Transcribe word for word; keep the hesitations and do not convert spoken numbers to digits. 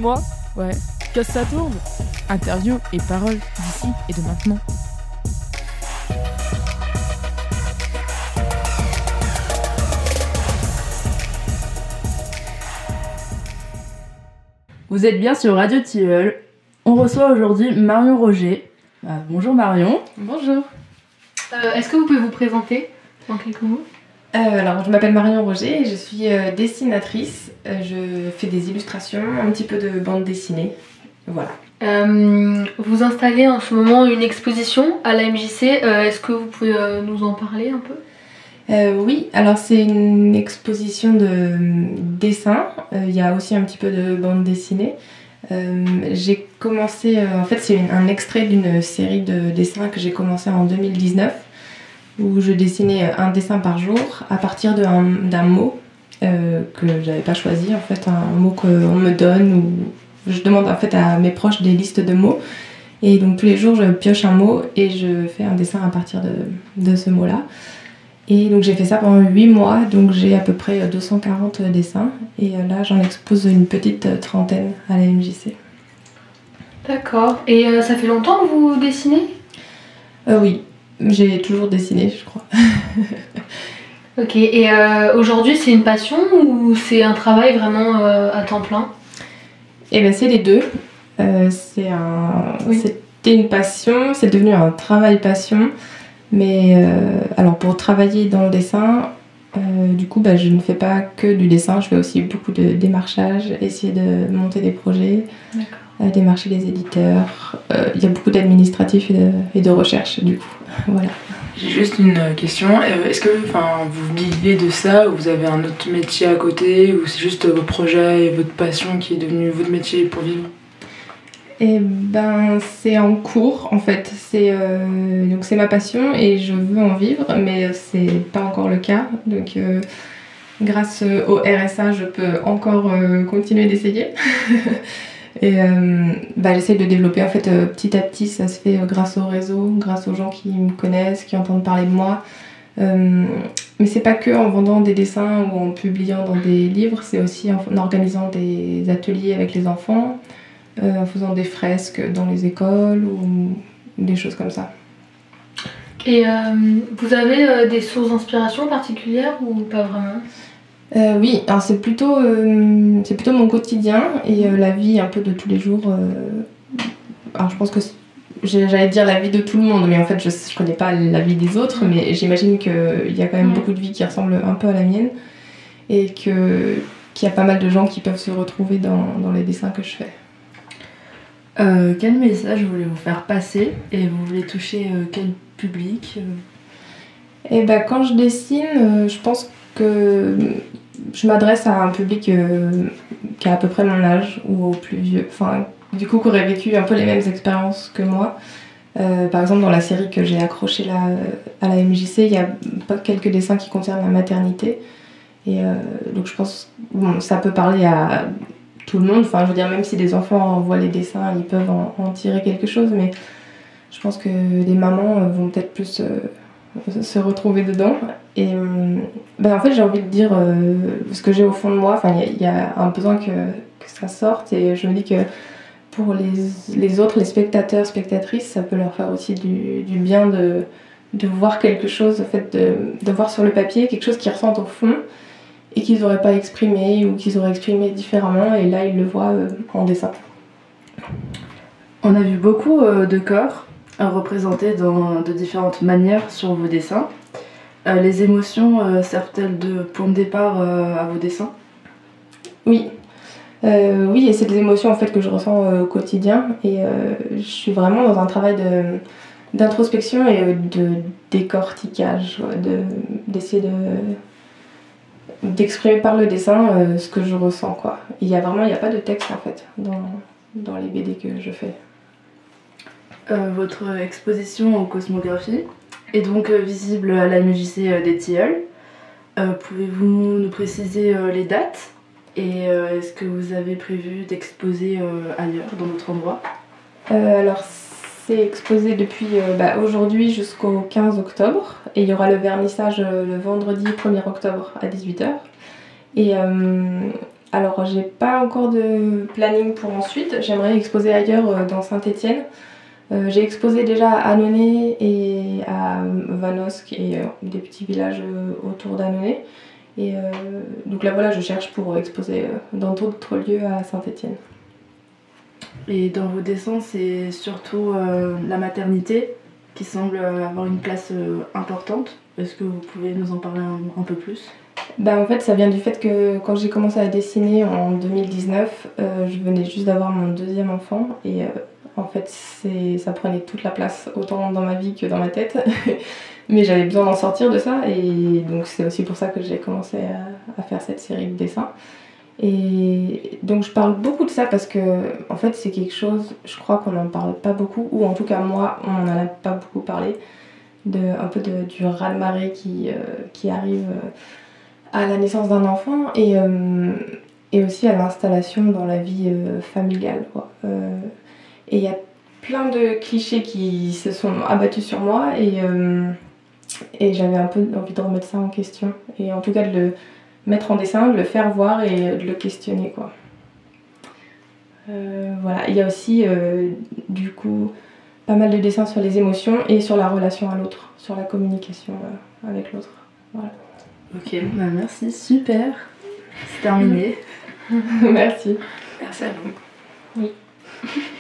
moi. Ouais, que ça tourne. Interview et paroles d'ici et de maintenant. Vous êtes bien sur Radio Tilleul. On reçoit aujourd'hui Marion Roger. Euh, bonjour Marion. Bonjour. Euh, est-ce que vous pouvez vous présenter en quelques mots ? Euh, alors, je m'appelle Marion Roger et je suis euh, dessinatrice. Euh, je fais des illustrations, un petit peu de bande dessinée. Voilà. Euh, vous installez en ce moment une exposition à la M J C. Euh, est-ce que vous pouvez euh, nous en parler un peu ? Euh, oui, alors c'est une exposition de euh, dessin. Il euh, y a aussi un petit peu de bande dessinée. Euh, j'ai commencé, euh, en fait, c'est une, un extrait d'une série de dessins que j'ai commencé en deux mille dix-neuf. Où je dessinais un dessin par jour à partir d'un, d'un mot euh, que j'avais pas choisi, en fait, un mot qu'on me donne ou je demande en fait à mes proches des listes de mots et donc tous les jours je pioche un mot et je fais un dessin à partir de, de ce mot-là et donc j'ai fait ça pendant huit mois, donc j'ai à peu près deux cent quarante dessins et là j'en expose une petite trentaine à la M J C. D'accord, et euh, ça fait longtemps que vous dessinez ? euh, Oui. J'ai toujours dessiné, je crois. Ok, et euh, aujourd'hui c'est une passion ou c'est un travail vraiment euh, à temps plein ? Eh bien c'est les deux. Euh, c'est un... oui. C'était une passion, c'est devenu un travail passion. Mais euh, alors pour travailler dans le dessin, euh, du coup bah, je ne fais pas que du dessin, je fais aussi beaucoup de démarchage, essayer de monter des projets. D'accord. Démarcher les éditeurs, il euh, y a beaucoup d'administratifs et de, et de recherche du coup. Voilà. J'ai juste une question, est-ce que vous vivez de ça ou vous avez un autre métier à côté ou c'est juste vos projets et votre passion qui est devenu votre métier pour vivre ? Eh ben c'est en cours en fait, c'est, euh, donc c'est ma passion et je veux en vivre mais c'est pas encore le cas donc euh, grâce au R S A je peux encore euh, continuer d'essayer. Et euh, bah, j'essaie de développer en fait euh, petit à petit, ça se fait euh, grâce au réseau, grâce aux gens qui me connaissent, qui entendent parler de moi. Euh, mais c'est pas que en vendant des dessins ou en publiant dans des livres, c'est aussi en, en organisant des ateliers avec les enfants, euh, en faisant des fresques dans les écoles ou des choses comme ça. Et euh, vous avez euh, des sources d'inspiration particulières ou pas vraiment ? Euh, oui, alors c'est plutôt, euh, c'est plutôt mon quotidien et euh, la vie un peu de tous les jours. Euh... Alors je pense que j'allais dire la vie de tout le monde, mais en fait je ne connais pas la vie des autres, mais j'imagine qu'il y a quand même beaucoup de vies qui ressemblent un peu à la mienne et que, qu'il y a pas mal de gens qui peuvent se retrouver dans, dans les dessins que je fais. Euh, quel message voulez-vous faire passer et vous voulez toucher euh, quel public ? Et ben, quand je dessine, euh, je pense que je m'adresse à un public euh, qui a à peu près mon âge ou au plus vieux, enfin du coup qui aurait vécu un peu les mêmes expériences que moi. Euh, par exemple dans la série que j'ai accrochée là, à la M J C, il y a quelques dessins qui concernent la maternité et euh, donc je pense bon, ça peut parler à tout le monde, enfin je veux dire même si des enfants voient les dessins ils peuvent en, en tirer quelque chose, mais je pense que les mamans vont peut-être plus euh, se retrouver dedans et ben en fait j'ai envie de dire euh, ce que j'ai au fond de moi, enfin il y, y a un besoin que, que ça sorte et je me dis que pour les, les autres, les spectateurs, spectatrices, ça peut leur faire aussi du, du bien de, de voir quelque chose, en fait, de, de voir sur le papier quelque chose qu'ils ressentent au fond et qu'ils n'auraient pas exprimé ou qu'ils auraient exprimé différemment et là ils le voient euh, en dessin. On a vu beaucoup euh, de corps représentés dans, de différentes manières sur vos dessins. Euh, les émotions euh, servent-elles de point de départ euh, à vos dessins ? Oui. Euh, oui, et c'est des émotions en fait que je ressens euh, au quotidien et euh, je suis vraiment dans un travail de, d'introspection et de décortiquage, de, d'essayer de, d'exprimer par le dessin euh, ce que je ressens, quoi. Il y a vraiment, il n'y a pas de texte en fait dans, dans les B D que je fais. Euh, votre exposition en cosmographie est donc euh, visible à la M J C euh, des Tilleuls. Euh, pouvez-vous nous préciser euh, les dates ? Et euh, est-ce que vous avez prévu d'exposer euh, ailleurs, dans d'autres endroits ? euh, Alors, c'est exposé depuis euh, bah, aujourd'hui jusqu'au quinze octobre. Et il y aura le vernissage euh, le vendredi premier octobre à dix-huit heures. Et euh, alors j'ai pas encore de planning pour ensuite, j'aimerais exposer ailleurs euh, dans Saint-Étienne. Euh, j'ai exposé déjà à Annonay et à Vanosque et euh, des petits villages euh, autour d'Annonay. Et euh, donc là voilà, je cherche pour exposer euh, dans d'autres lieux à Saint-Étienne. Et dans vos dessins, c'est surtout euh, la maternité qui semble avoir une place euh, importante. Est-ce que vous pouvez nous en parler un, un peu plus ? Ben, en fait, ça vient du fait que quand j'ai commencé à dessiner en deux mille dix-neuf, euh, je venais juste d'avoir mon deuxième enfant et euh, en fait, c'est, ça prenait toute la place, autant dans ma vie que dans ma tête. Mais j'avais besoin d'en sortir de ça et donc c'est aussi pour ça que j'ai commencé à, à faire cette série de dessins. Et donc je parle beaucoup de ça parce que en fait c'est quelque chose, je crois qu'on n'en parle pas beaucoup, ou en tout cas moi on n'en a pas beaucoup parlé, de, un peu de, du raz-de-marée qui, euh, qui arrive à la naissance d'un enfant et, euh, et aussi à l'installation dans la vie euh, familiale, quoi. Euh, et il y a plein de clichés qui se sont abattus sur moi et, euh, et j'avais un peu envie de remettre ça en question et en tout cas de le mettre en dessin, de le faire voir et de le questionner, quoi. Euh, voilà, il y a aussi euh, du coup pas mal de dessins sur les émotions et sur la relation à l'autre, sur la communication euh, avec l'autre. Voilà. Ok, bah merci, super. C'est terminé. Merci. Merci à vous. Oui.